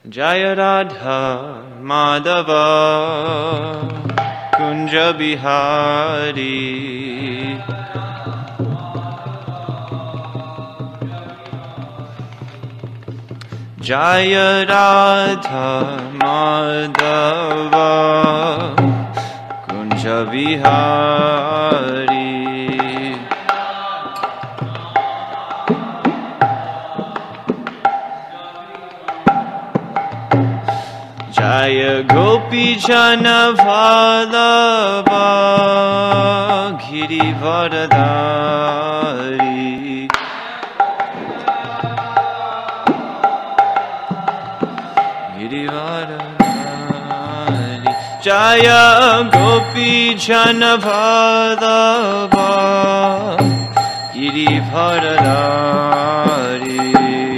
Jaya Radha Madhava Kunja Bihari Jaya Radha Madhava Kunja Bihari Jaya Gopi Jana Vallabha Girivaradhari Girivaradhari Jaya Gopi Jana Vallabha Girivaradhari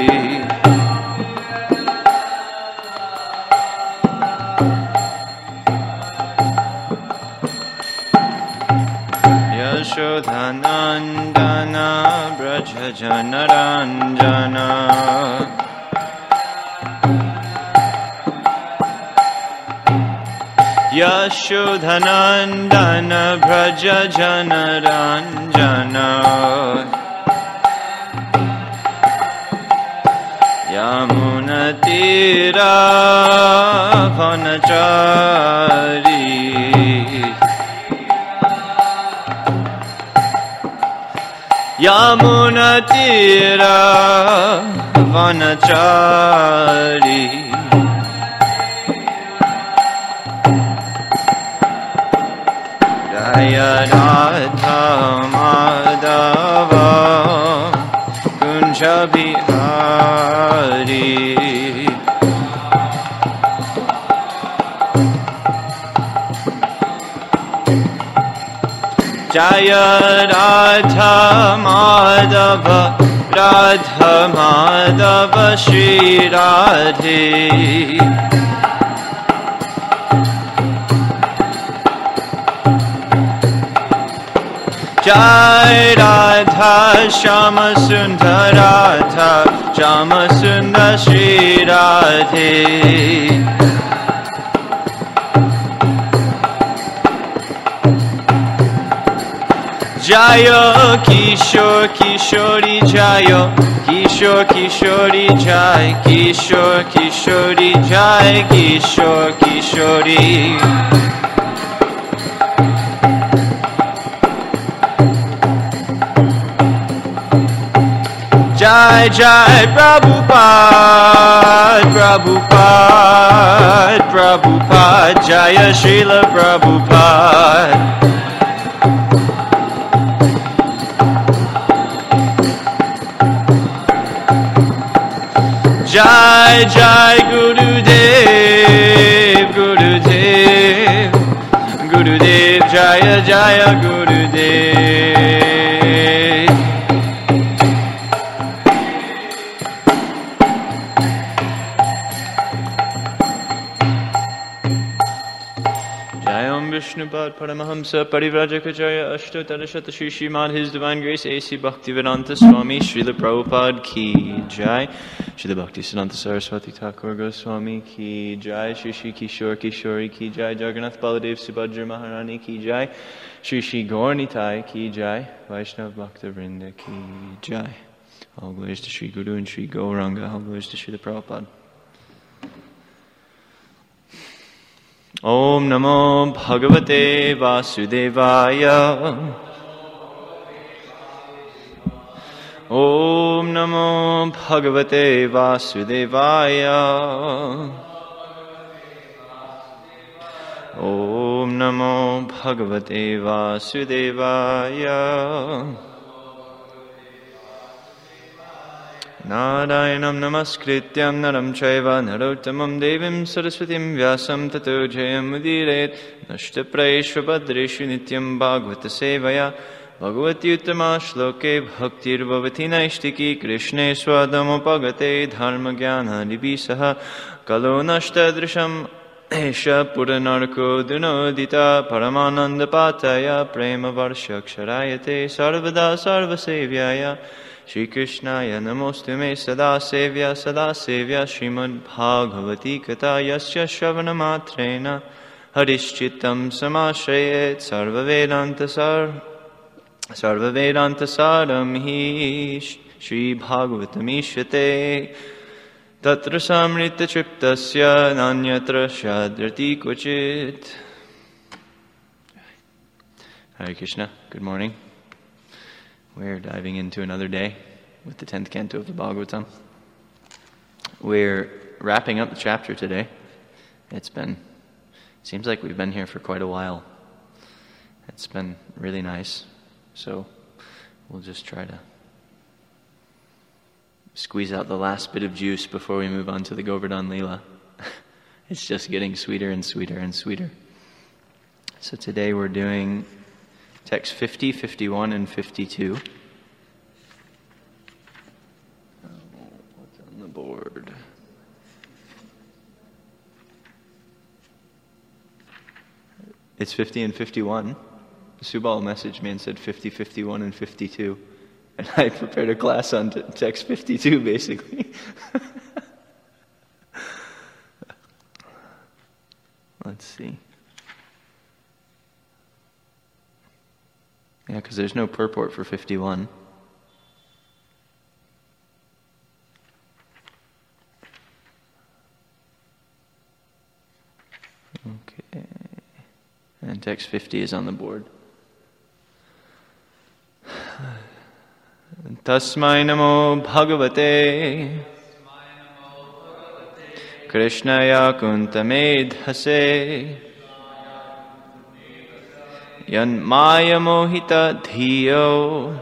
Yashodhanandana Braja Janaranjana Yashodhanandana Braja Janaranjana Yamunatira Vanachari Yamunatira Vanachari Jaya Radha Madhava Kunja Bihari Jaya Radha Madhava Radha Madhava Shri Radhe Jai Radha Shama Sundar Radha Shama Sundar Shri Radhe Jaya Kishore Kishori Jaya Kishore Kishori Jai Kishore Kishori Jai Kishore Kishori Jai Jai Prabhupada Prabhupada Prabhupada Jaya Srila Prabhupada Jai Jai Gurudev Gurudev Gurudev Jaya Jaya Gurudev Vishnupad Paramahamsa Parivrajaka Ashtotarashata Shri Srimad His Divine Grace A.C. Bhaktivedanta Swami Srila Prabhupada Ki Jai Srila Bhaktisiddhanta Saraswati Thakur Goswami Ki Jai Shri Shri Kishore Kishori Ki Jai Jagannath Baladev Subhadra Maharani Ki Jai Shri Shri Gaur Nitai Ki Jai Vaishnav Bhakta Vrinda Ki Jai. All glories to Shri Guru and Shri Gauranga. All glories to Srila Prabhupada. Om Namo Bhagavate Vasudevaya Om Namo Bhagavate Vasudevaya Om Namo Bhagavate Vasudevaya Narayanam namaskrityam naram chaiva narottamam devim saraswatim vyasam tato jayam udiret nashtaprayeshva badreshu nityam bhagavata sevaya bhagavati uttama shloke bhaktir bhavati naishtiki krishne swadamopagate dharma jnana nibisaha kalo nashtadrisham esha puranarko dunodita paramananda pataya prema varshaksharayate sarvada sarvasevyaya Shri Krishnaya namostume sada sevya Srimad Bhagavati Katha yasya shravana matrena Harishchitam samashayet sarva vedanta saram hi Shri Bhagavatamishate Tatra samrita triptasya nanyatra shadrati kvachit. Hare Krishna, good morning. We're diving into another day with the 10th canto of the Bhagavatam. We're wrapping up the chapter today. Seems like we've been here for quite a while. It's been really nice. So we'll just try to squeeze out the last bit of juice before we move on to the Govardhan Leela. It's just getting sweeter and sweeter and sweeter. So today we're doing text 50, 51, and 52. What's on the board? It's 50 and 51. Subal messaged me and said 50, 51, and 52. And I prepared a class on text 52, basically. Let's see. Yeah, because there's no purport for 51. Okay. And text 50 is on the board. Tasmai namo bhagavate Krishnaya kuntamedhase Yan maya mohita dhiyo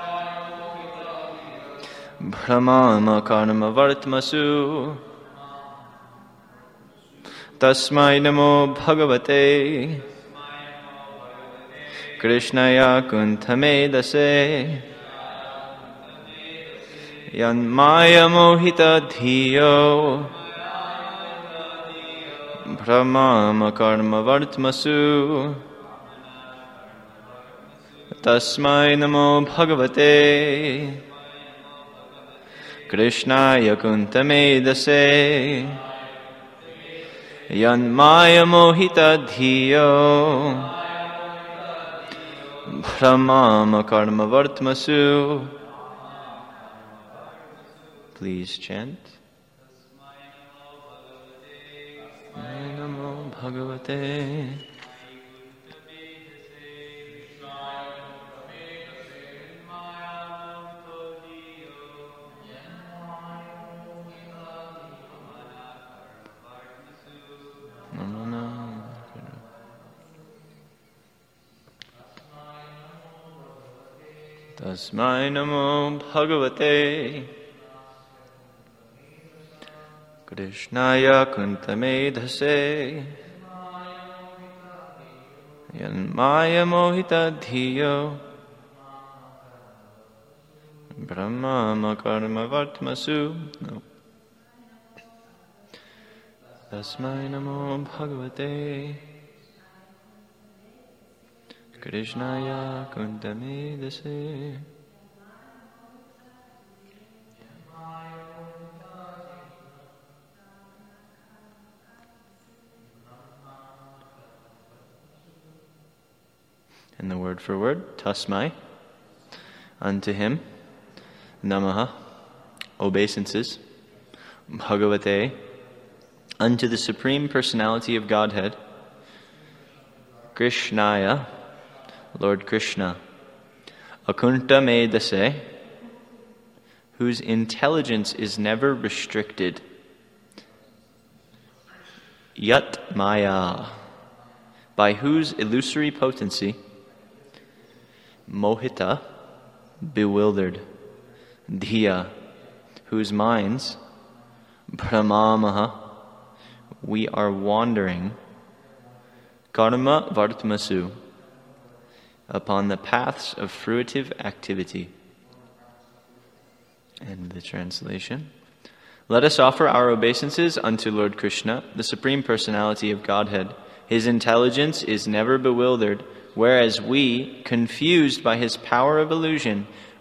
Brahmama karma vartmasu Tasmai namo bhagavate Krishnaya kuntamedhase Yan maya mohita dhiyo Brahmama karma vartmasu Tasmai namo bhagavate Krishnaya kuntamedhase Yan maya mohita dhiyo Brahmama karma vartmasu. Please chant. Namo bhagavate Tasmai namo bhagavate Krishnaya kuntamedhase Yan maya mohita dhiyo Brahmama karma vartmasu. No. Tasmai namo bhagavate Krishnaya kuntamedhase And the word for word, tasmai, unto him, namaha, obeisances, bhagavate, unto the Supreme Personality of Godhead, Krishnaya, Lord Krishna, akunta medase, whose intelligence is never restricted, yat maya, by whose illusory potency, mohita, bewildered, dhiya, whose minds, brahmamaha, we are wandering, karma vartmasu, upon the paths of fruitive activity. End the translation. Let us offer our obeisances unto Lord Krishna, the Supreme Personality of Godhead. His intelligence is never bewildered, whereas we, confused by his power of illusion,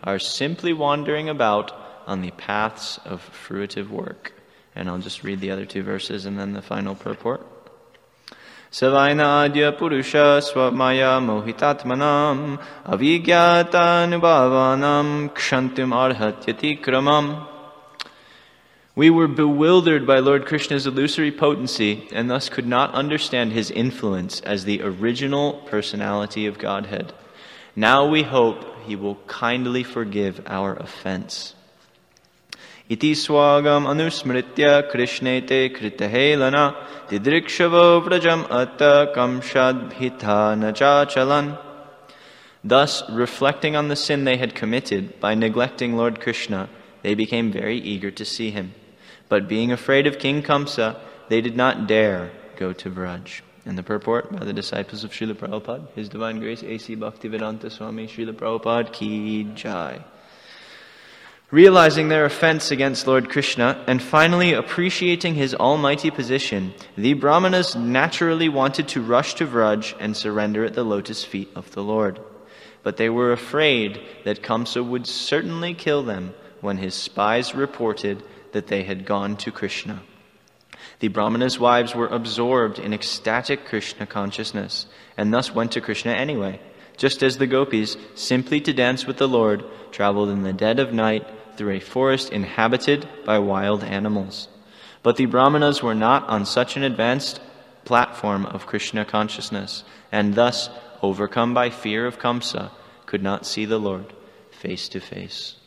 are simply wandering about on the paths of fruitive work. And I'll just read the other two verses and then the final purport. Savaina adya purusha swamaya mohitatmanam avigyatanubavanam kshantum arhatyati kramam. We were bewildered by Lord Krishna's illusory potency and thus could not understand his influence as the original personality of Godhead. Now we hope he will kindly forgive our offense. Iti swagam anusmritya krishnete kritahelana didrikshavo vrajam atta kamshadbhita nachachalan. Thus, reflecting on the sin they had committed by neglecting Lord Krishna, they became very eager to see him. But being afraid of King Kamsa, they did not dare go to Vraj. And the purport by the disciples of Srila Prabhupada, His Divine Grace A.C. Bhaktivedanta Swami Srila Prabhupada Ki Jai. Realizing their offense against Lord Krishna and finally appreciating his almighty position, the Brahmanas naturally wanted to rush to Vraj and surrender at the lotus feet of the Lord. But they were afraid that Kamsa would certainly kill them when his spies reported that they had gone to Krishna. The Brahmanas' wives were absorbed in ecstatic Krishna consciousness and thus went to Krishna anyway, just as the gopis, simply to dance with the Lord, traveled in the dead of night through a forest inhabited by wild animals. But the Brahmanas were not on such an advanced platform of Krishna consciousness, and thus, overcome by fear of Kamsa, could not see the Lord face to face.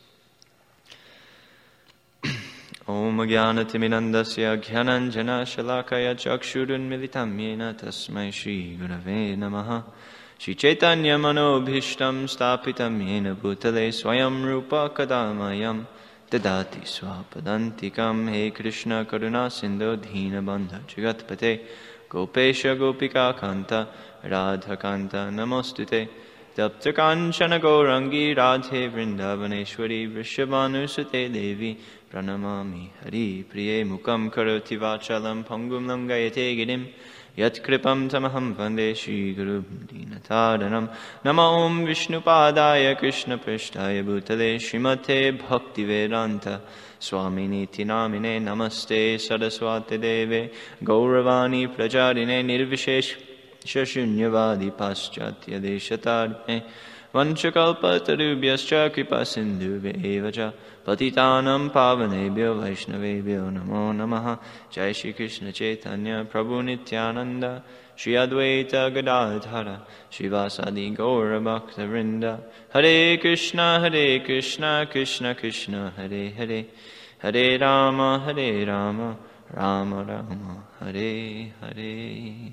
Om Jnanatimirandasya Jnananjana Shalakaya Chakshurunmilitam Yena Tasmai Shri Gurave Namaha Shri Chaitanya Manobhishtam Stapitam Yena Bhutale Swayam Rupa Kadamayam Dadati Swapadantikam He Krishna Karuna Sindhu Dheena Bandha Jagatpate Gopesha Gopika Kanta Radha Kanta Namostute Tapta Kanchana Gaurangi Radhe Vrindavaneshwari Vrishabhanusute Devi Pranamami Hari Priye Mukam Karoti Vachalam Pangum Langayate Girim Yat Kripam Tamaham Vande Shri Guru Dinatadanam Nama Om Vishnupadaya Krishna Prishtaya Bhutale Srimate Bhaktivedanta Swamini Tinamine Namaste Saraswati Deve Gauravani Prajarine Nirvishesh Shashunyavadi Paschatya Deshatarne Vanchakalpatarubhyascha Kripa Sindhuve Evacha Patitanam Pavanebhyo Vaishnavebhyo Namo Namaha Jai Shri Krishna Chaitanya Prabhu Nityananda Shri Advaita Gadadhara Shivasadi Gaura Bhakta Vrinda Hare Krishna Krishna Krishna Hare Hare Hare Rama Rama Rama Hare Hare.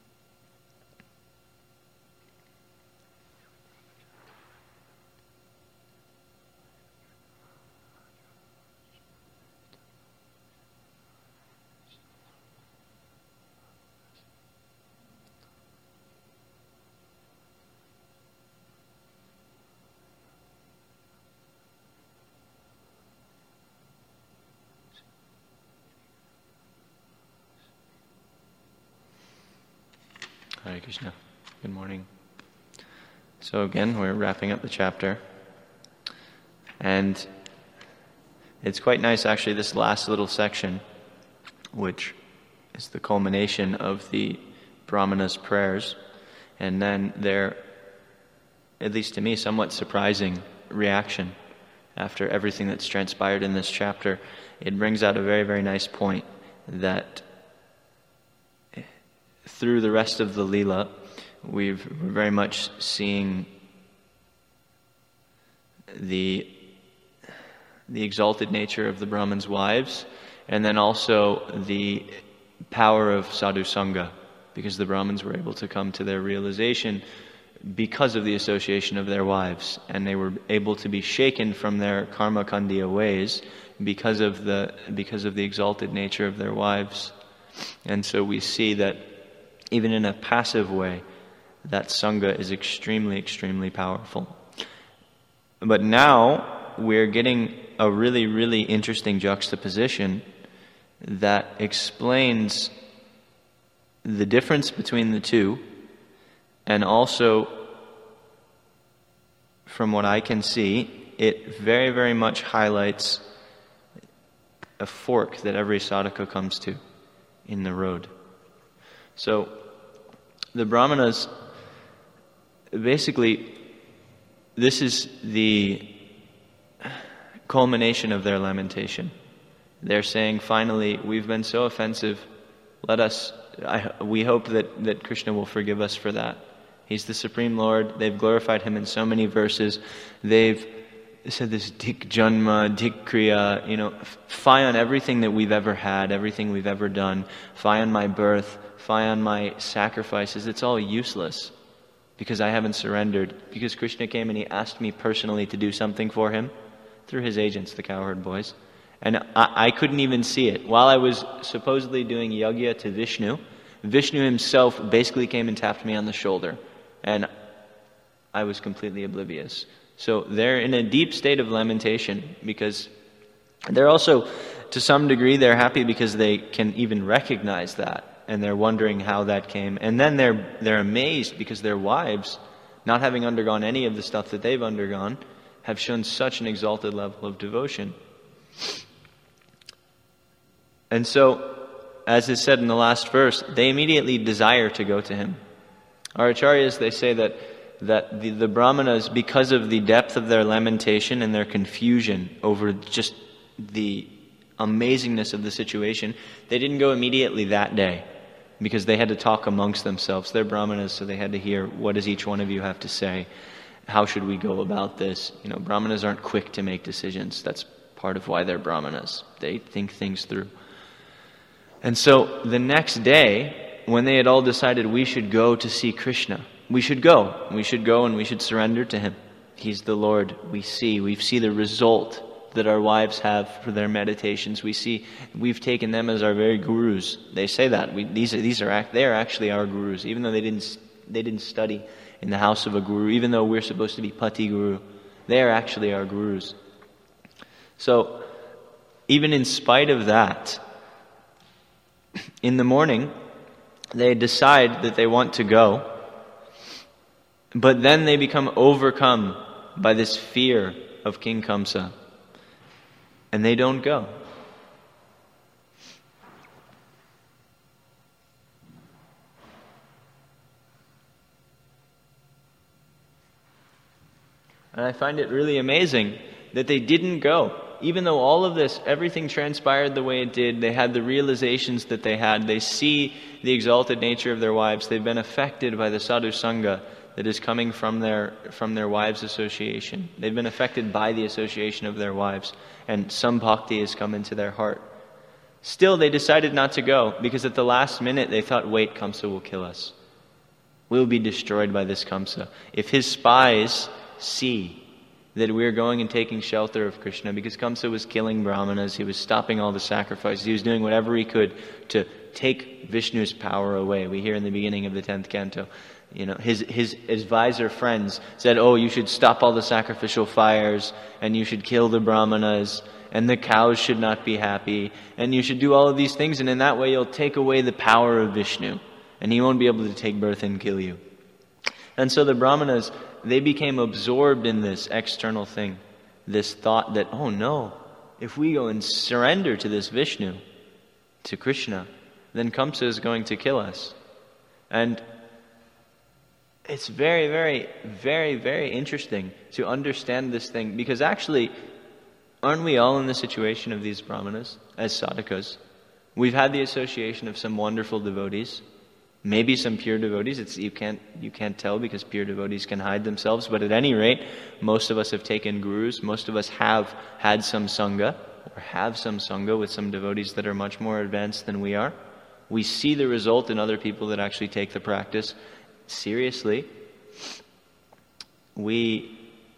Hare Krishna. Good morning. So again, we're wrapping up the chapter. And it's quite nice, actually, this last little section, which is the culmination of the Brahmana's prayers. And then their, at least to me, somewhat surprising reaction after everything that's transpired in this chapter. It brings out a very, very nice point that through the rest of the Leela, we're very much seeing the exalted nature of the Brahman's wives, and then also the power of sadhu sangha, because the Brahmins were able to come to their realization because of the association of their wives, and they were able to be shaken from their karma kandiya ways because of the exalted nature of their wives. And so we see that even in a passive way, that sangha is extremely, extremely powerful. But now we're getting a really, really interesting juxtaposition that explains the difference between the two, and also, from what I can see, it very, very much highlights a fork that every sadhaka comes to in the road. So the Brahmanas, basically, this is the culmination of their lamentation. They're saying, finally, we've been so offensive. We hope that Krishna will forgive us for that. He's the Supreme Lord. They've glorified Him in so many verses. They've said this dik janma, dik kriya, fie on everything that we've ever had, everything we've ever done, fie on my birth, fie on my sacrifices. It's all useless because I haven't surrendered. Because Krishna came and He asked me personally to do something for Him through His agents, the cowherd boys. And I couldn't even see it. While I was supposedly doing yajna to Vishnu, Vishnu himself basically came and tapped me on the shoulder. And I was completely oblivious. So they're in a deep state of lamentation because they're also, to some degree, they're happy because they can even recognize that. And they're wondering how that came. And then they're amazed because their wives, not having undergone any of the stuff that they've undergone, have shown such an exalted level of devotion. And so, as is said in the last verse, they immediately desire to go to Him. Our acharyas, they say that the Brahmanas, because of the depth of their lamentation and their confusion over just the amazingness of the situation, they didn't go immediately that day because they had to talk amongst themselves. They're Brahmanas, so they had to hear, what does each one of you have to say? How should we go about this? Brahmanas aren't quick to make decisions. That's part of why they're Brahmanas. They think things through. And so the next day, when they had all decided we should go to see Krishna, we should go and we should surrender to Him. He's the Lord. We see the result that our wives have for their meditations. We've taken them as our very gurus. They say that they are actually our gurus, even though they didn't study in the house of a guru, even though we're supposed to be pati guru. They are actually our gurus. So even in spite of that, in the morning, they decide that they want to go, but then they become overcome by this fear of King Kamsa, and they don't go. And I find it really amazing that they didn't go. Even though all of this, everything transpired the way it did, they had the realizations that they had, they see the exalted nature of their wives, they've been affected by the sadhu sangha that is coming from their wives' association. They've been affected by the association of their wives, and some bhakti has come into their heart. Still, they decided not to go, because at the last minute they thought, wait, Kamsa will kill us. We'll be destroyed by this Kamsa. If his spies see that we're going and taking shelter of Krishna, because Kamsa was killing Brahmanas, he was stopping all the sacrifices, he was doing whatever he could to take Vishnu's power away. We hear in the beginning of the 10th canto, his advisor friends said, you should stop all the sacrificial fires, and you should kill the Brahmanas, and the cows should not be happy, and you should do all of these things, and in that way you'll take away the power of Vishnu, and he won't be able to take birth and kill you. And so the Brahmanas, they became absorbed in this external thing, this thought that, oh no, if we go and surrender to this Vishnu, to Krishna, then Kamsa is going to kill us. And it's very, very, very, very interesting to understand this thing, because actually, aren't we all in the situation of these Brahmanas as sadhakas? We've had the association of some wonderful devotees, maybe some pure devotees. You can't tell because pure devotees can hide themselves. But at any rate, most of us have taken gurus. Most of us have had some sangha, or have some sangha with some devotees that are much more advanced than we are. We see the result in other people that actually take the practice seriously. We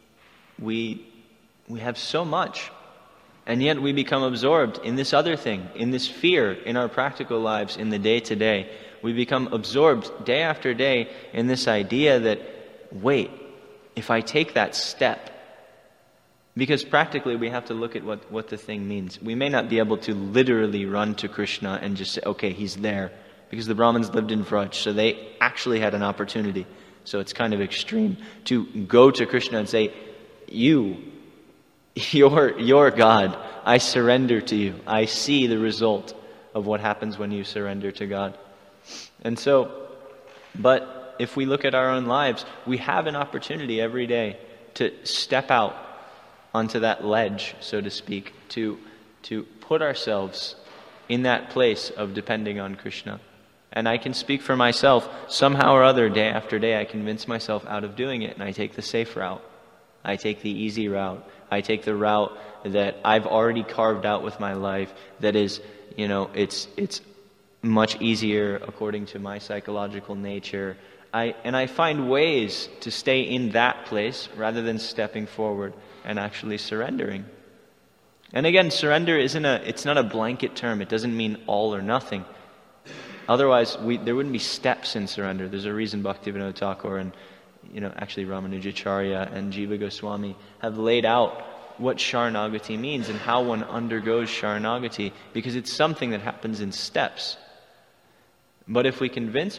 have so much, and yet we become absorbed in this other thing, in this fear in our practical lives, in the day-to-day. We become absorbed day after day in this idea that, wait, if I take that step, because practically we have to look at what the thing means. We may not be able to literally run to Krishna and just say, okay, he's there, because the Brahmins lived in Vraj, so they actually had an opportunity. So it's kind of extreme to go to Krishna and say, you You're God. I surrender to you. I see the result of what happens when you surrender to God. And so, but if we look at our own lives, we have an opportunity every day to step out onto that ledge, so to speak, to put ourselves in that place of depending on Krishna. And I can speak for myself. Somehow or other, day after day, I convince myself out of doing it, and I take the safe route. I take the easy route. I take the route that I've already carved out with my life, that is, it's much easier according to my psychological nature. I find ways to stay in that place rather than stepping forward and actually surrendering. And again, surrender it's not a blanket term. It doesn't mean all or nothing. Otherwise, there wouldn't be steps in surrender. There's a reason Bhaktivinoda Thakur and actually Ramanujacharya and Jiva Goswami have laid out what Sharanagati means and how one undergoes Sharanagati, because it's something that happens in steps. But if I convince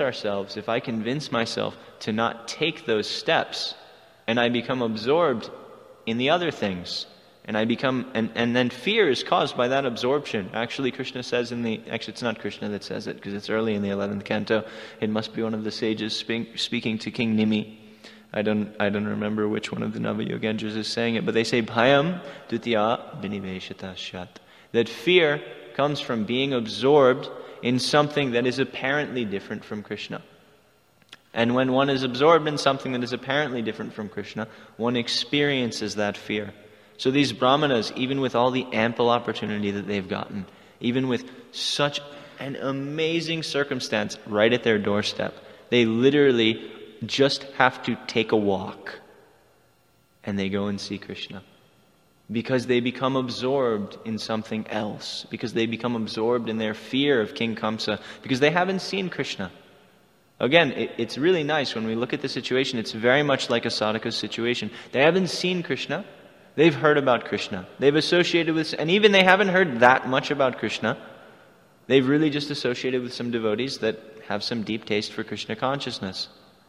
myself to not take those steps, and I become absorbed in the other things, and then fear is caused by that absorption. Actually, Krishna says it's not Krishna that says it, because it's early in the 11th canto. It must be one of the sages speaking to King Nimi. I don't remember which one of the Navayogendras is saying it, but they say, Bhayam dutya viniveshata shat. That fear comes from being absorbed in something that is apparently different from Krishna. And when one is absorbed in something that is apparently different from Krishna, one experiences that fear. So these brahmanas, even with all the ample opportunity that they've gotten, even with such an amazing circumstance right at their doorstep, they literally just have to take a walk and they go and see Krishna. Because they become absorbed in something else. Because they become absorbed in their fear of King Kamsa. Because they haven't seen Krishna. Again, it's really nice when we look at the situation. It's very much like a sadhaka's situation. They haven't seen Krishna. They've heard about Krishna. They've associated with, and even they haven't heard that much about Krishna. They've really just associated with some devotees that have some deep taste for Krishna consciousness.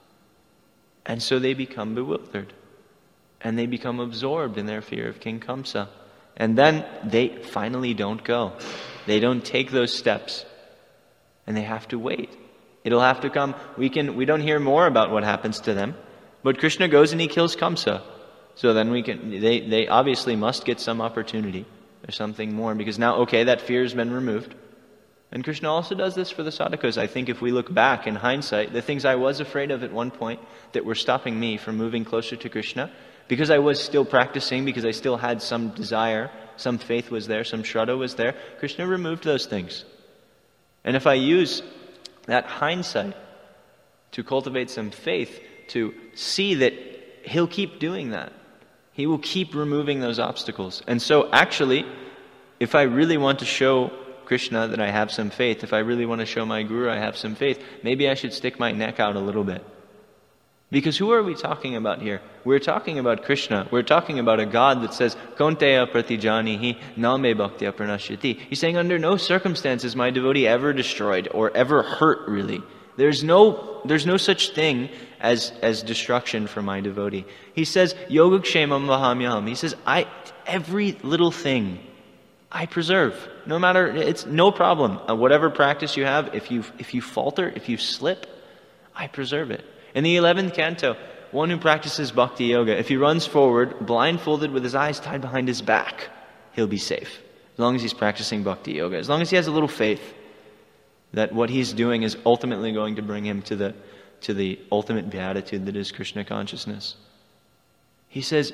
And so they become bewildered. And they become absorbed in their fear of King Kamsa. And then they finally don't go. They don't take those steps. And they have to wait. It'll have to come. We don't hear more about what happens to them. But Krishna goes and he kills Kamsa. So then they obviously must get some opportunity. There's something more. Because now, that fear has been removed. And Krishna also does this for the sadhakas. I think if we look back in hindsight, the things I was afraid of at one point that were stopping me from moving closer to Krishna, because I was still practicing, because I still had some desire, some faith was there, some shraddha was there, Krishna removed those things. And if I use that hindsight to cultivate some faith, to see that He'll keep doing that. He will keep removing those obstacles. And so actually, if I really want to show Krishna that I have some faith, if I really want to show my Guru I have some faith, maybe I should stick my neck out a little bit. Because who are we talking about here? We're talking about Krishna. We're talking about a God that says, Konteya pratijanihi name bhaktya pranashyati. He's saying, under no circumstances is my devotee ever destroyed or ever hurt, really. There's no such thing as destruction for my devotee. He says, Yogakshemam vahamyaham. He says, every little thing I preserve. No matter, it's no problem. Whatever practice you have, if you falter, if you slip, I preserve it. In the 11th canto, one who practices bhakti yoga, if he runs forward, blindfolded with his eyes tied behind his back, he'll be safe. As long as he's practicing bhakti yoga. As long as he has a little faith that what he's doing is ultimately going to bring him to the ultimate beatitude that is Krishna consciousness. He says,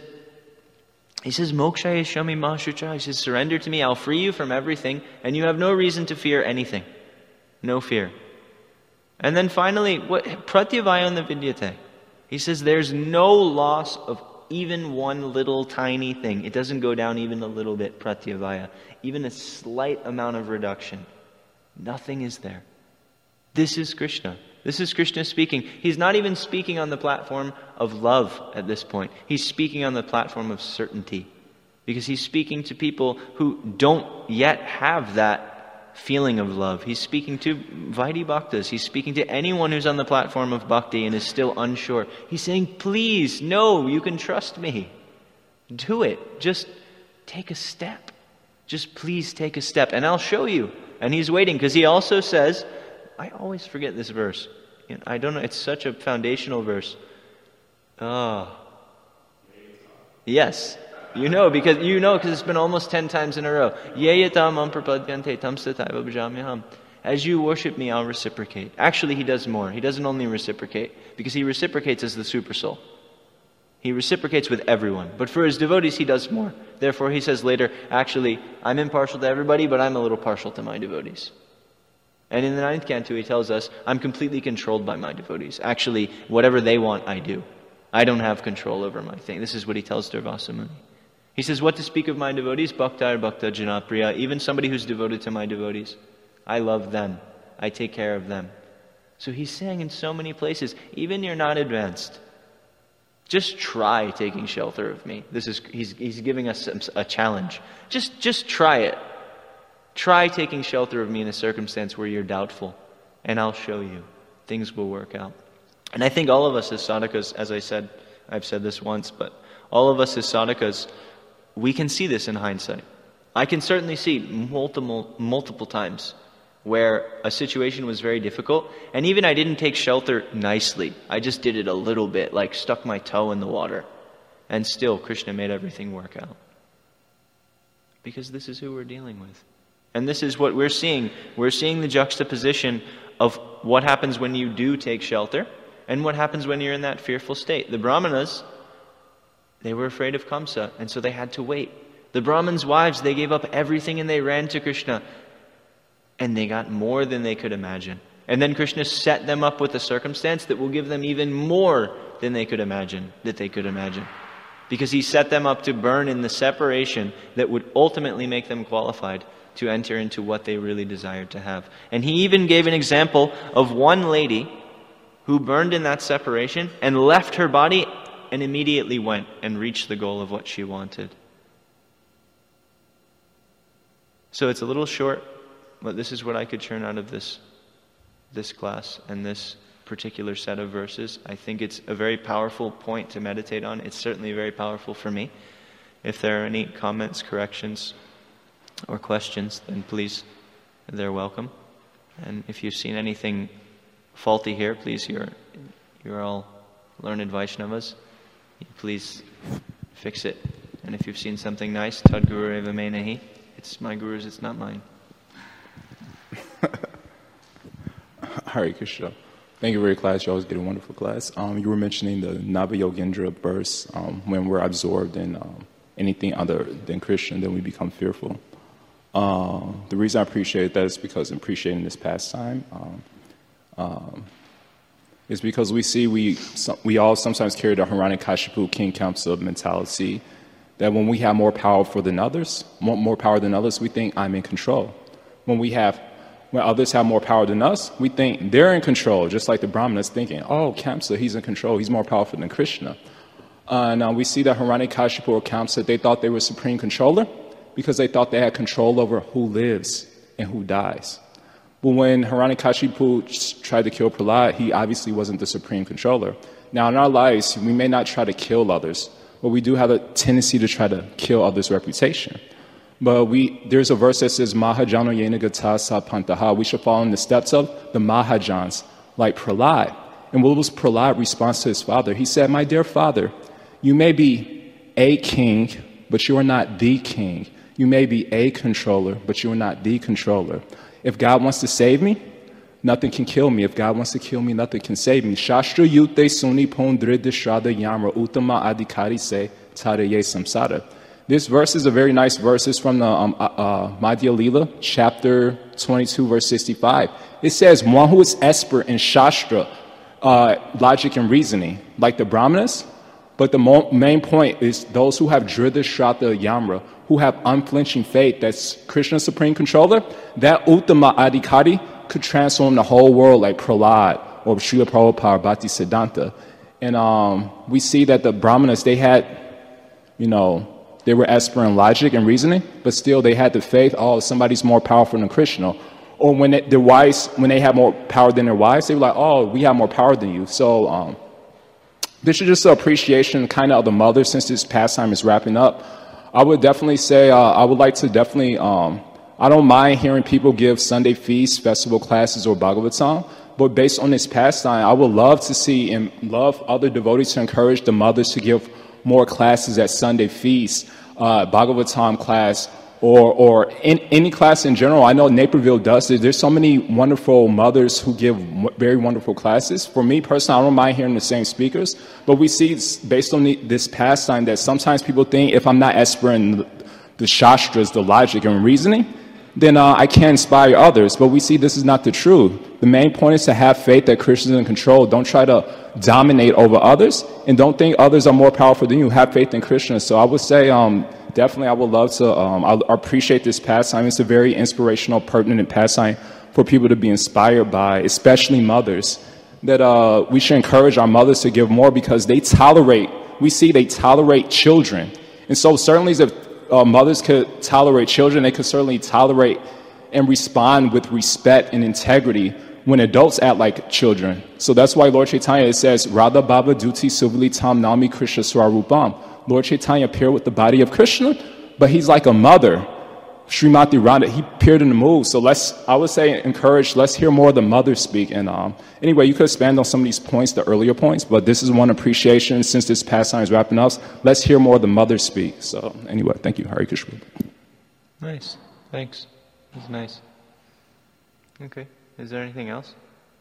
Moksha shami mashucha. He says, surrender to me, I'll free you from everything, and you have no reason to fear anything. No fear. And then finally, pratyavayana vidyate. He says there's no loss of even one little tiny thing. It doesn't go down even a little bit, pratyavaya. Even a slight amount of reduction. Nothing is there. This is Krishna. This is Krishna speaking. He's not even speaking on the platform of love at this point. He's speaking on the platform of certainty. Because he's speaking to people who don't yet have that feeling of love. He's speaking to Vaidhi Bhaktas. He's speaking to anyone who's on the platform of bhakti and is still unsure. He's saying, please, no, you can trust me. Do it. Just take a step. Just please take a step, and I'll show you. And he's waiting, because he also says, I always forget this verse. I don't know, it's such a foundational verse. Yes. Because it's been almost 10 times in a row. As you worship me, I'll reciprocate. Actually, he does more. He doesn't only reciprocate, because he reciprocates as the super soul. He reciprocates with everyone. But for his devotees, he does more. Therefore, he says later, actually, I'm impartial to everybody, but I'm a little partial to my devotees. And in the 9th canto, he tells us, I'm completely controlled by my devotees. Actually, whatever they want, I do. I don't have control over my thing. This is what he tells Durvasa Muni. He says, what to speak of my devotees? Bhakta Bhakta Janapriya. Even somebody who's devoted to my devotees. I love them. I take care of them. So he's saying in so many places, even you're not advanced, just try taking shelter of me. He's giving us a challenge. Just try it. Try taking shelter of me in a circumstance where you're doubtful, and I'll show you. Things will work out. And I think all of us as sadhakas, as I said, I've said this once, but all of us as sadhakas, we can see this in hindsight. I can certainly see multiple times where a situation was very difficult, and even I didn't take shelter nicely. I just did it a little bit, like stuck my toe in the water. And still, Krishna made everything work out. Because this is who we're dealing with. And this is what we're seeing. We're seeing the juxtaposition of what happens when you do take shelter, and what happens when you're in that fearful state. The Brahmanas, they were afraid of Kamsa, and so they had to wait. The Brahmins' wives, they gave up everything and they ran to Krishna. And they got more than they could imagine. And then Krishna set them up with a circumstance that will give them even more than they could imagine, Because he set them up to burn in the separation that would ultimately make them qualified to enter into what they really desired to have. And he even gave an example of one lady who burned in that separation and left her body and immediately went and reached the goal of what she wanted. So it's a little short, but this is what I could churn out of this class and this particular set of verses. I think it's a very powerful point to meditate on. It's certainly very powerful for me. If there are any comments, corrections, or questions, then please, they're welcome. And if you've seen anything faulty here, please, you're all learned Vaishnavas. Please fix it. And if you've seen something nice, Tad Guru Eva Me Nahi. It's my guru's, it's not mine. Hare Krishna. Thank you for your class. You always get a wonderful class. You were mentioning the Nava-yogendra verse, when we're absorbed in anything other than Krishna, then we become fearful. The reason I appreciate that is because I'm appreciating this pastime. Is because we see we all sometimes carry the Hiranyakashipu King Kamsa mentality, that when we have more power than others, we think I'm in control. When others have more power than us, we think they're in control, just like the Brahmanas thinking, oh, Kamsa, he's in control, he's more powerful than Krishna. Now we see that Hiranyakashipu or Kamsa, they thought they were supreme controller because they thought they had control over who lives and who dies. But when Hiranyakashipu tried to kill Prahlad, he obviously wasn't the supreme controller. Now in our lives, we may not try to kill others, but we do have a tendency to try to kill others' reputation. But there's a verse that says, Mahajano Yenagata Sapantaha. We should follow in the steps of the Mahajans, like Prahlad. And what was Prahlad's response to his father? He said, my dear father, you may be a king, but you are not the king. You may be a controller, but you are not the controller. If God wants to save me, nothing can kill me. If God wants to kill me, nothing can save me. Shastra yute suni pondridishrada yamra uttama adhikari se taraye samsara. This verse is a very nice verse. It's from the Madhya Lila, chapter 22, verse 65. It says, one who is expert in Shastra, logic and reasoning, like the Brahmanas. But the main point is those who have Dhrida Shraddha Yamra, who have unflinching faith that's Krishna's supreme controller, that Uttama Adhikari could transform the whole world like Prahlad or Srila Prabhupada, Bhaktisiddhanta. And we see that the Brahmanas, they had, they were expert in logic and reasoning, but still they had the faith, oh, somebody's more powerful than Krishna. Or when their wives, when they had more power than their wives, they were like, oh, we have more power than you. So this is just an appreciation kind of the mother, since this pastime is wrapping up. I would definitely say I would like to definitely. I don't mind hearing people give Sunday feasts, festival classes, or Bhagavatam. But based on this pastime, I would love to see and love other devotees to encourage the mothers to give more classes at Sunday feasts, Bhagavatam class, or in any class in general. I know Naperville does it. There's so many wonderful mothers who give very wonderful classes. For me personally, I don't mind hearing the same speakers, but we see based on this pastime that sometimes people think if I'm not expert in the Shastras, the logic and reasoning, then I can't inspire others. But we see this is not the truth. The main point is to have faith that Krishna is in control. Don't try to dominate over others, and don't think others are more powerful than you. Have faith in Krishna. So I would say definitely I would love to, I appreciate this pastime. It's a very inspirational, pertinent pastime for people to be inspired by, especially mothers, that we should encourage our mothers to give more because they tolerate children. And so certainly if mothers could tolerate children, they could certainly tolerate and respond with respect and integrity when adults act like children. So that's why Lord Chaitanya, it says, Radha Baba Duti Suvali Tam Nami Krishna Swarupam. Lord Chaitanya appeared with the body of Krishna, but he's like a mother. Srimati Radha, he appeared in the mood. So I would say encourage, let's hear more of the mothers speak. And anyway, you could expand on some of these points, the earlier points, but this is one appreciation. Since this pastime is wrapping up, let's hear more of the mothers speak. So anyway, thank you. Hare Krishna. Nice. Thanks. That's nice. Okay. Is there anything else?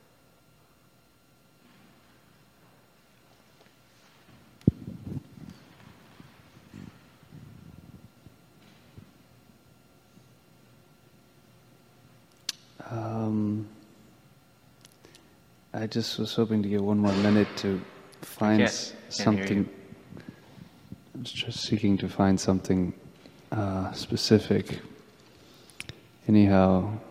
I just was hoping to get one more minute to find something. I was just seeking to find something specific. Anyhow,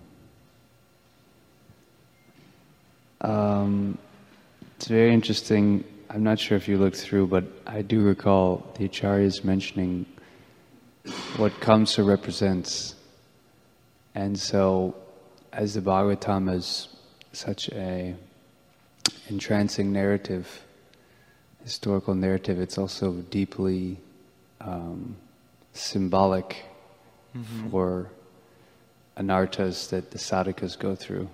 it's very interesting. I'm not sure if you looked through, but I do recall the Acharyas mentioning what Kamsa represents. And so, as the Bhagavatam is such a entrancing narrative, historical narrative, it's also deeply symbolic for anarthas that the sadhakas go through.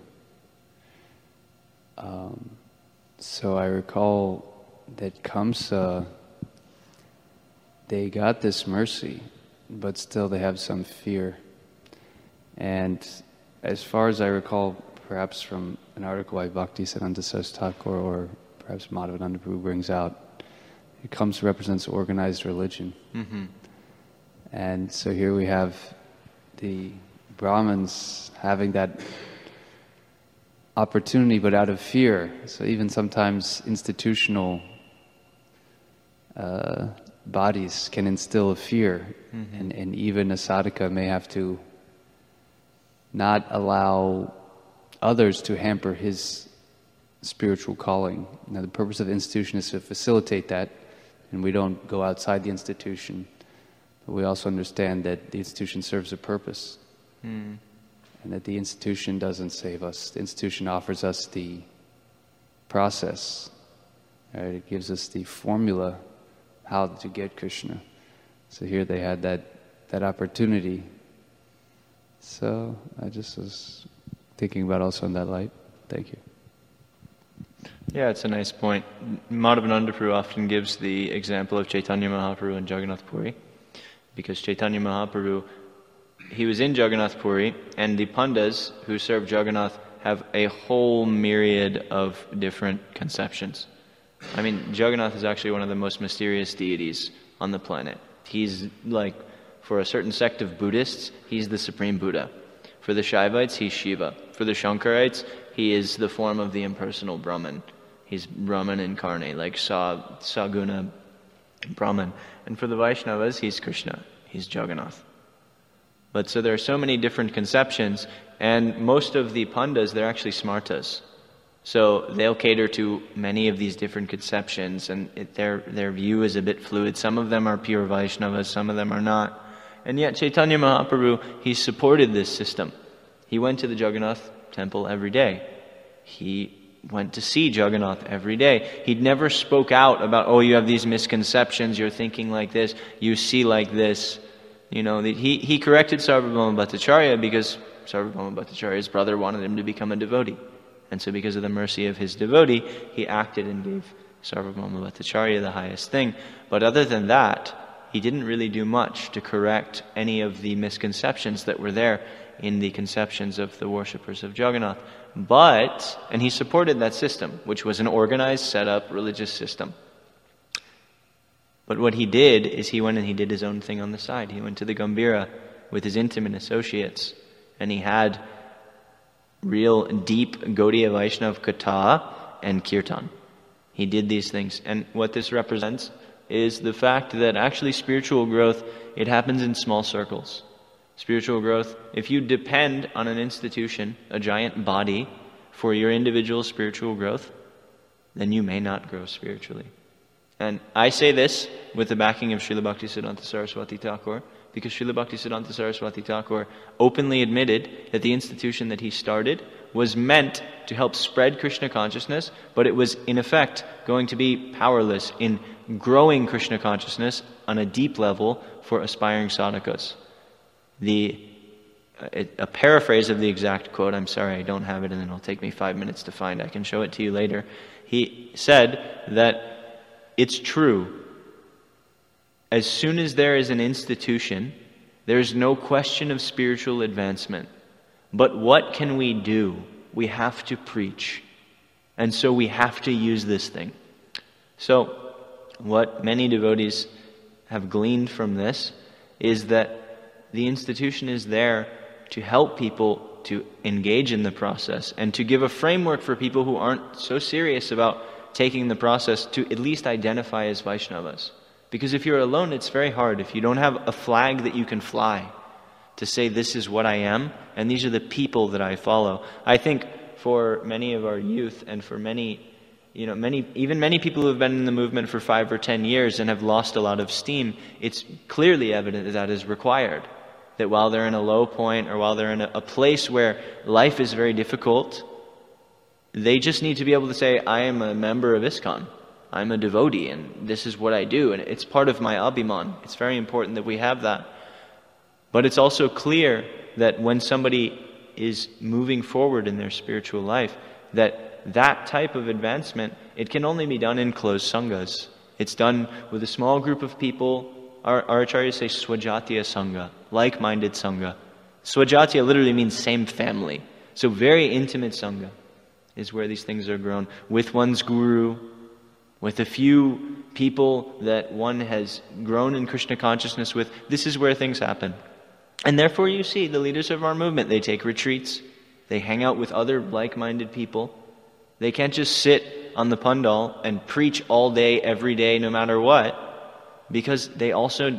So I recall that Kamsa, they got this mercy, but still they have some fear. And as far as I recall, perhaps from an article by Bhaktisiddhanta Saraswati Thakur or perhaps Madhavananda Prabhu brings out, it comes to represents organized religion. And so here we have the Brahmins having that opportunity, but out of fear. So even sometimes institutional bodies can instill a fear, and even a sadhaka may have to not allow others to hamper his spiritual calling. Now, the purpose of the institution is to facilitate that, and we don't go outside the institution. But we also understand that the institution serves a purpose, and that the institution doesn't save us. The institution offers us the process. Right? It gives us the formula how to get Krishna. So here they had that opportunity. So I just was thinking about also in that light. Thank you. Yeah, it's a nice point. Madhavananda Prabhu often gives the example of Chaitanya Mahaprabhu and Jagannath Puri, because Chaitanya Mahaprabhu, he was in Jagannath Puri, and the Pandas who serve Jagannath have a whole myriad of different conceptions. I mean, Jagannath is actually one of the most mysterious deities on the planet. He's like, for a certain sect of Buddhists, he's the supreme Buddha. For the Shaivites, he's Shiva. For the Shankarites, he is the form of the impersonal Brahman. He's Brahman incarnate, like Saguna Brahman. And for the Vaishnavas, he's Krishna. He's Jagannath. But so there are so many different conceptions, and most of the Pandas, they're actually Smartas. So they'll cater to many of these different conceptions, and their view is a bit fluid. Some of them are pure Vaishnavas, some of them are not. And yet Chaitanya Mahaprabhu, he supported this system. He went to the Jagannath temple every day. He went to see Jagannath every day. He never spoke out about, oh, you have these misconceptions, you're thinking like this, you see like this. He corrected Sarvabhauma Bhattacharya because Sarvabhauma Bhattacharya's brother wanted him to become a devotee. And so because of the mercy of his devotee, he acted and gave Sarvabhauma Bhattacharya the highest thing. But other than that, he didn't really do much to correct any of the misconceptions that were there in the conceptions of the worshippers of Jagannath. And he supported that system, which was an organized, set-up religious system. But what he did is he went and he did his own thing on the side. He went to the Gambhira with his intimate associates, and he had real deep Gaudiya Vaishnava Katha and Kirtan. He did these things. And what this represents is the fact that actually spiritual growth, it happens in small circles. Spiritual growth, if you depend on an institution, a giant body, for your individual spiritual growth, then you may not grow spiritually. And I say this with the backing of Srila Bhaktisiddhanta Saraswati Thakur, because Srila Bhaktisiddhanta Saraswati Thakur openly admitted that the institution that he started was meant to help spread Krishna consciousness, but it was in effect going to be powerless in growing Krishna consciousness on a deep level for aspiring sadhakas. A paraphrase of the exact quote, I'm sorry I don't have it and it'll take me 5 minutes to find, I can show it to you later. He said that it's true. As soon as there is an institution, there is no question of spiritual advancement. But what can we do? We have to preach. And so we have to use this thing. So, what many devotees have gleaned from this is that the institution is there to help people to engage in the process and to give a framework for people who aren't so serious about taking the process to at least identify as Vaishnavas. Because if you're alone, it's very hard. If you don't have a flag that you can fly to say, this is what I am, and these are the people that I follow. I think for many of our youth and for many people who have been in the movement for 5 or 10 years and have lost a lot of steam, it's clearly evident that is required. That while they're in a low point or while they're in a place where life is very difficult, they just need to be able to say, I am a member of ISKCON. I'm a devotee and this is what I do. And it's part of my abhiman. It's very important that we have that. But it's also clear that when somebody is moving forward in their spiritual life, that type of advancement, it can only be done in closed sanghas. It's done with a small group of people. Our acharyas say swajatiya sangha, like-minded sangha. Swajatiya literally means same family. So very intimate sangha is where these things are grown. With one's guru, with a few people that one has grown in Krishna consciousness with, this is where things happen. And therefore you see the leaders of our movement, they take retreats, they hang out with other like-minded people. They can't just sit on the pandal and preach all day, every day, no matter what, because they also,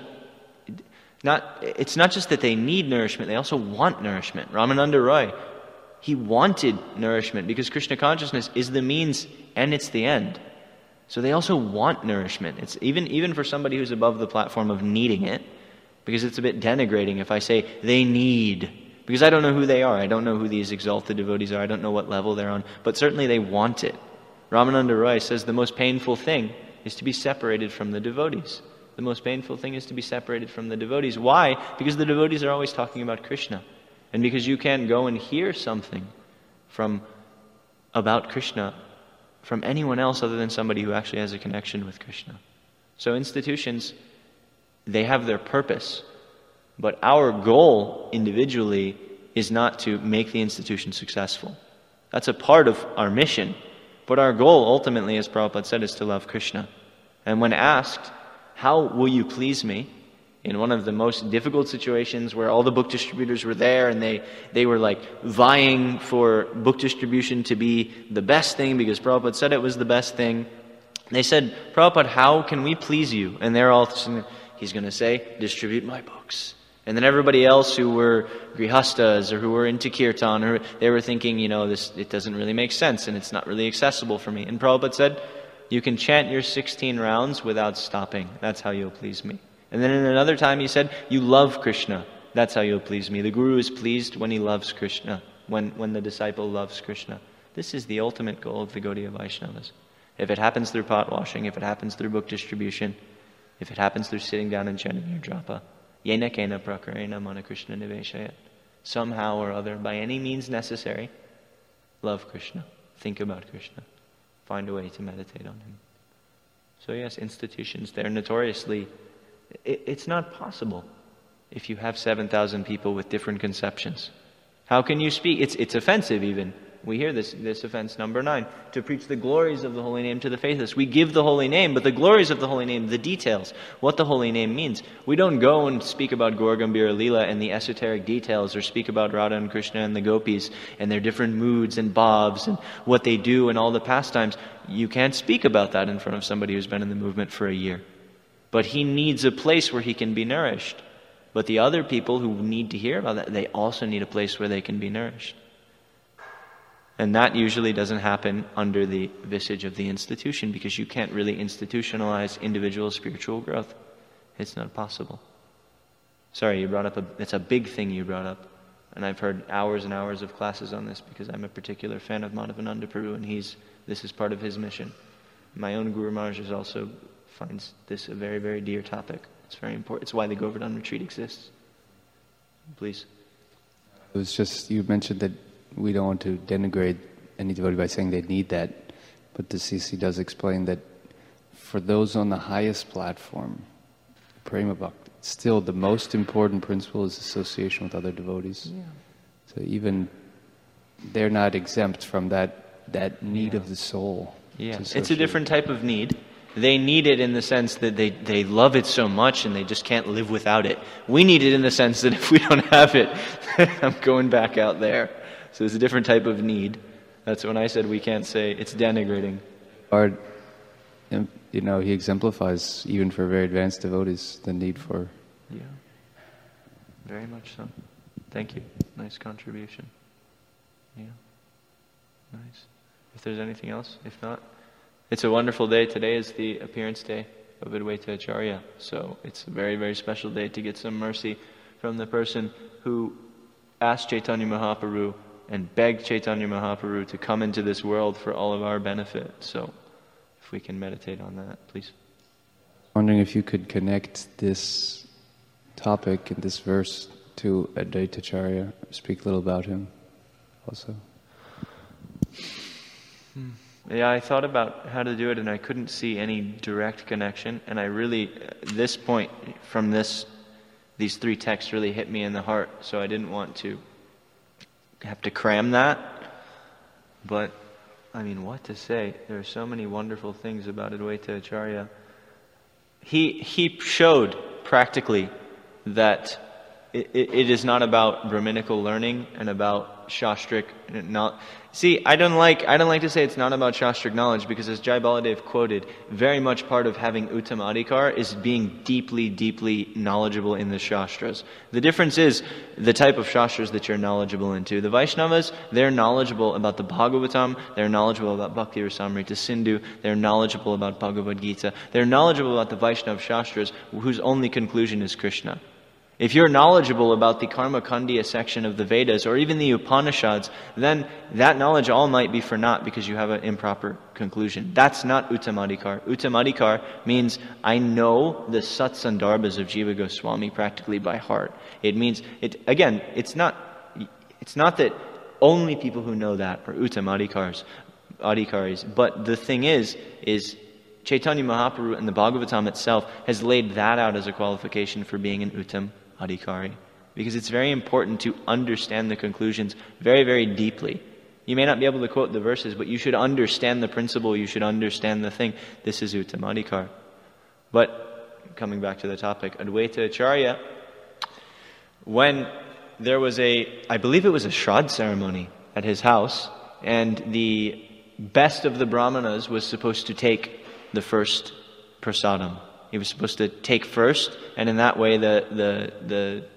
it's not just that they need nourishment, they also want nourishment. Ramananda Roy, he wanted nourishment because Krishna consciousness is the means and it's the end. So they also want nourishment. It's even for somebody who's above the platform of needing it, because it's a bit denigrating if I say they need, because I don't know who they are. I don't know who these exalted devotees are. I don't know what level they're on, but certainly they want it. Ramananda Roy says the most painful thing is to be separated from the devotees. The most painful thing is to be separated from the devotees. Why? Because the devotees are always talking about Krishna. And because you can't go and hear something about Krishna from anyone else other than somebody who actually has a connection with Krishna. So institutions, they have their purpose. But our goal individually is not to make the institution successful. That's a part of our mission. But our goal ultimately, as Prabhupada said, is to love Krishna. And when asked, how will you please me? In one of the most difficult situations where all the book distributors were there and they were like vying for book distribution to be the best thing because Prabhupada said it was the best thing. They said, Prabhupada, how can we please you? And they're all, he's going to say, distribute my books. And then everybody else who were grihastas or who were into kirtan, they were thinking, it doesn't really make sense and it's not really accessible for me. And Prabhupada said, you can chant your 16 rounds without stopping. That's how you'll please me. And then in another time he said, you love Krishna. That's how you'll please me. The Guru is pleased when he loves Krishna, when the disciple loves Krishna. This is the ultimate goal of the Gaudiya Vaishnavas. If it happens through pot washing, if it happens through book distribution, if it happens through sitting down and chanting your japa, yena kena prakarena mana Krishna niveshayat. Somehow or other, by any means necessary, love Krishna, think about Krishna, find a way to meditate on Him. So yes, institutions, they're notoriously, it's not possible if you have 7,000 people with different conceptions. How can you speak? It's offensive even. We hear this offense number 9, to preach the glories of the holy name to the faithless. We give the holy name, but the glories of the holy name, the details, what the holy name means. We don't go and speak about Gaur Gambhira Leela and the esoteric details, or speak about Radha and Krishna and the gopis and their different moods and bhavs and what they do and all the pastimes. You can't speak about that in front of somebody who's been in the movement for a year. But he needs a place where he can be nourished. But the other people who need to hear about that, they also need a place where they can be nourished. And that usually doesn't happen under the visage of the institution, because you can't really institutionalize individual spiritual growth. It's not possible. Sorry, you brought up it's a big thing you brought up. And I've heard hours and hours of classes on this, because I'm a particular fan of Madhavananda Prabhu, and this is part of his mission. My own Guru Maharaj also finds this a very, very dear topic. It's very important. It's why the Govardhan retreat exists. Please. It was just, you mentioned that we don't want to denigrate any devotee by saying they need that, but the CC does explain that for those on the highest platform, Prema Bhakti, still the most important principle is association with other devotees. Yeah. So even they're not exempt from that need of the soul. Yeah, it's a different type of need. They need it in the sense that they love it so much and they just can't live without it. We need it in the sense that if we don't have it, I'm going back out there. So it's a different type of need. That's when I said we can't say it's denigrating. Or, he exemplifies, even for very advanced devotees, the need for... Yeah, very much so. Thank you. Nice contribution. Yeah, nice. If there's anything else, if not, it's a wonderful day. Today is the appearance day of Advaita Acharya. So it's a very, very special day to get some mercy from the person who asked Chaitanya Mahaprabhu and begged Chaitanya Mahaprabhu to come into this world for all of our benefit. So if we can meditate on that, please. Wondering if you could connect this topic and this verse to Advaita Acharya, speak a little about him also. Yeah, I thought about how to do it and I couldn't see any direct connection. And I really, this point from these 3 texts really hit me in the heart. So I didn't want to have to cram that. But, I mean, what to say? There are so many wonderful things about Advaita Acharya. He showed practically that it is not about Brahminical learning and about Shastric. I don't like to say it's not about Shastric knowledge, because as Jai Baladev quoted, very much part of having Uttam Adhikar is being deeply, deeply knowledgeable in the Shastras. The difference is the type of Shastras that you're knowledgeable into. The Vaishnavas, they're knowledgeable about the Bhagavatam, they're knowledgeable about Bhakti Rasamrita Sindhu, they're knowledgeable about Bhagavad Gita, they're knowledgeable about the Vaishnav Shastras, whose only conclusion is Krishna. If you're knowledgeable about the Karma Kandiya section of the Vedas or even the Upanishads, then that knowledge all might be for naught because you have an improper conclusion. That's not Uttamadhikar. Uttamadhikar means I know the Sat Sandarbhas of Jiva Goswami practically by heart. It means, it's not that only people who know that are Uttamadhikaris, but the thing is Chaitanya Mahaprabhu and the Bhagavatam itself has laid that out as a qualification for being an Uttam Adhikari. Because it's very important to understand the conclusions very, very deeply. You may not be able to quote the verses, but you should understand the principle, you should understand the thing. This is Uttam Adhikar. But, coming back to the topic, Advaita Acharya, when there was I believe it was a Shraddh ceremony at his house, and the best of the Brahmanas was supposed to take the first prasadam. He was supposed to take first, and in that way the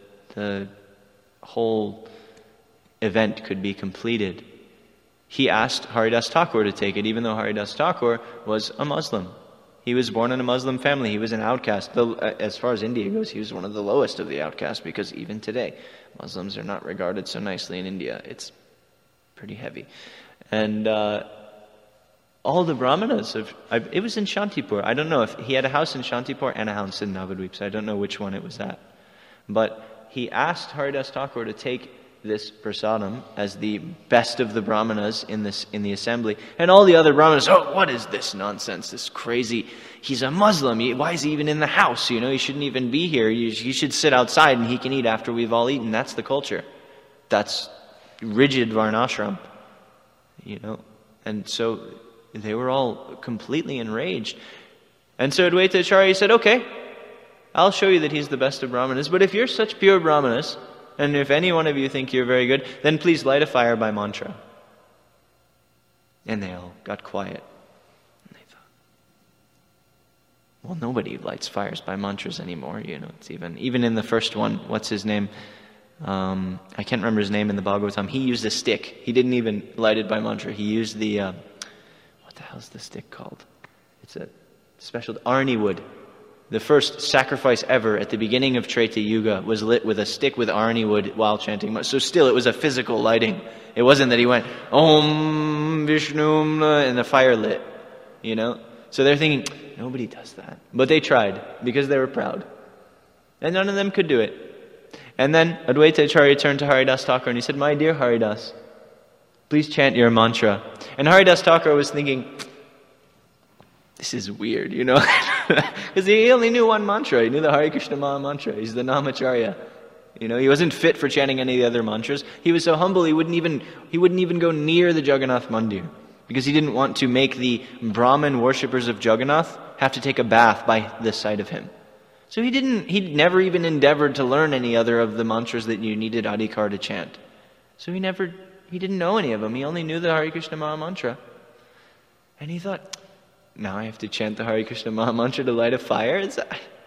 whole event could be completed. He asked Haridas Thakur to take it, even though Haridas Thakur was a Muslim. He was born in a Muslim family. He was an outcast. As far as India goes, he was one of the lowest of the outcasts, because even today, Muslims are not regarded so nicely in India. It's pretty heavy. And all the brahmanas it was in Shantipur. I don't know if he had a house in Shantipur and a house in Navadvip, so I don't know which one it was at. But he asked Haridas Thakur to take this prasadam as the best of the brahmanas in the assembly, and all the other brahmanas, oh, what is this nonsense, this crazy, he's a Muslim, why is he even in the house, he shouldn't even be here, he should sit outside and he can eat after we've all eaten. That's the culture, that's rigid varnashram, and so they were all completely enraged. And so Advaita Acharya said, okay, I'll show you that he's the best of brahmanas, but if you're such pure brahmanas, and if any one of you think you're very good, then please light a fire by mantra. And they all got quiet. And they thought, well, nobody lights fires by mantras anymore. It's even in the first one, what's his name? I can't remember his name in the Bhagavatam. He used a stick. He didn't even light it by mantra. He used the, what the hell's the stick called? It's a special, Arni wood. The first sacrifice ever at the beginning of Treta Yuga was lit with a stick with Arni wood while chanting. So still, it was a physical lighting. It wasn't that he went, Om Vishnu, and the fire lit. So they're thinking, nobody does that. But they tried, because they were proud. And none of them could do it. And then Advaita Acharya turned to Haridas Thakur and he said, my dear Haridas, please chant your mantra. And Haridas Thakur was thinking, this is weird, because he only knew one mantra. He knew the Hare Krishna Maha Mantra. He's the Namacharya. He wasn't fit for chanting any of the other mantras. He was so humble he wouldn't even go near the Jagannath Mandir, because he didn't want to make the Brahmin worshippers of Jagannath have to take a bath by the side of him. So he'd never even endeavored to learn any other of the mantras that you needed Adhikar to chant. So he didn't know any of them. He only knew the Hare Krishna Maha Mantra. And he thought, now I have to chant the Hare Krishna Maha Mantra to light a fire? This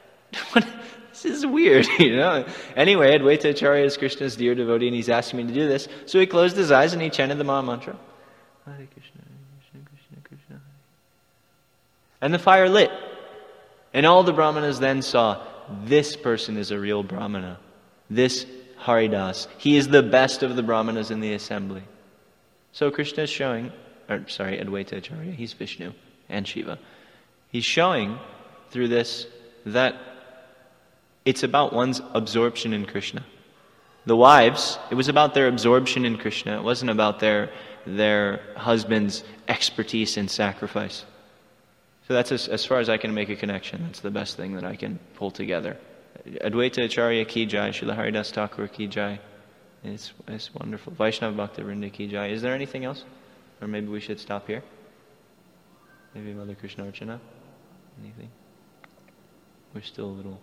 is weird, Anyway, Advaita Acharya is Krishna's dear devotee and he's asking me to do this. So he closed his eyes and he chanted the Maha Mantra. Hare Krishna, Krishna Krishna, Krishna Hare. And the fire lit. And all the brahmanas then saw, this person is a real brahmana. This Haridas. He is the best of the brahmanas in the assembly. So Krishna is showing, Advaita Acharya, he's Vishnu and Shiva. He's showing through this that it's about one's absorption in Krishna. The wives, it was about their absorption in Krishna. It wasn't about their husband's expertise in sacrifice. So that's as far as I can make a connection. That's the best thing that I can pull together. Advaita Acharya ki jai, Srila Haridas Thakur ki jai. It's wonderful. Vaishnava Bhakta Vrinda ki jai. Is there anything else? Or maybe we should stop here? Maybe Mother Krishna Archana? Anything? We're still a little...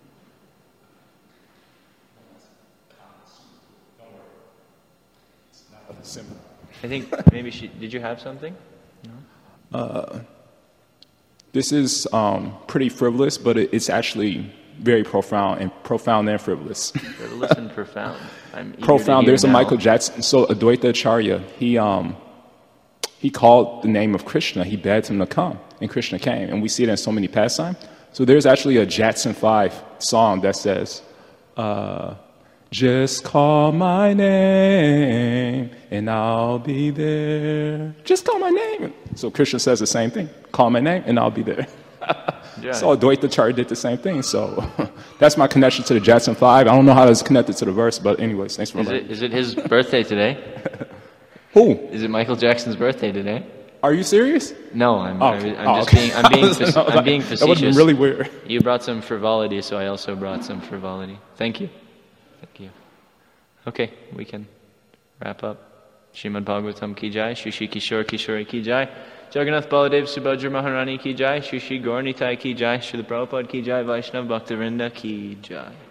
I think maybe did you have something? No? This is pretty frivolous, but it's actually very profound and frivolous. Frivolous and profound. Profound. There's a Michael Jackson. So Advaita Acharya, he called the name of Krishna. He begged him to come, and Krishna came. And we see it in so many pastimes. So there's actually a Jackson 5 song that says, just call my name and I'll be there. Just call my name. So Krishna says the same thing. Call my name and I'll be there. Yeah. So Advaita Acharya did the same thing. So that's my connection to the Jackson 5. I don't know how it's connected to the verse, but anyways, thanks for letting me. Is it his birthday today? Who? Is it Michael Jackson's birthday today? Are you serious? No, I'm being facetious. That would have been really weird. You brought some frivolity, so I also brought some frivolity. Thank you. Thank you. Okay, we can wrap up. Srimad Bhagavatam ki jai, Shri Shri Kishore Kishore ki jai, Jagannath Baladev Subhadra Maharani ki jai, Shri Shri Gaur Nitai ki jai, Srila Prabhupada ki jai, Vaishnava Bhakta Vrinda ki jai.